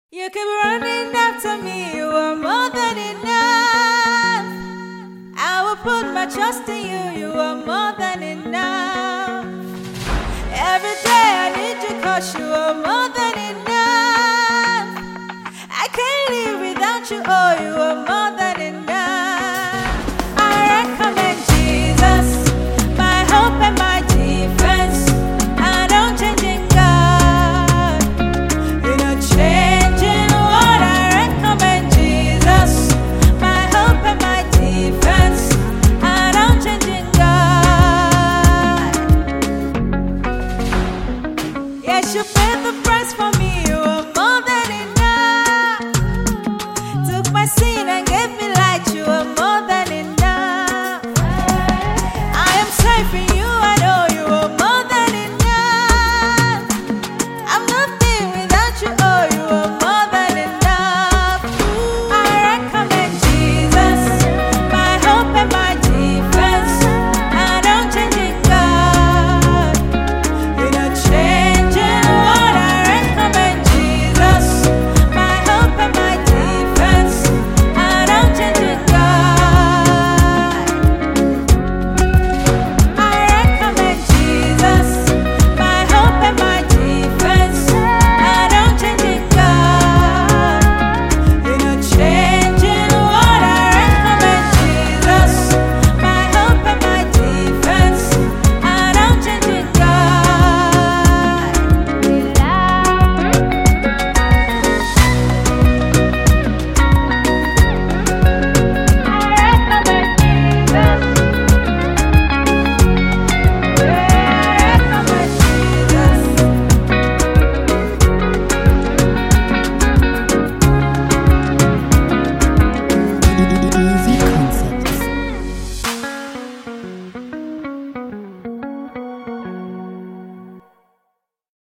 You keep running after me, you are more than enough. I will put my trust in you, you are more than enough. Every day I need you cause you are more than enough. I can't live without you, oh, you are more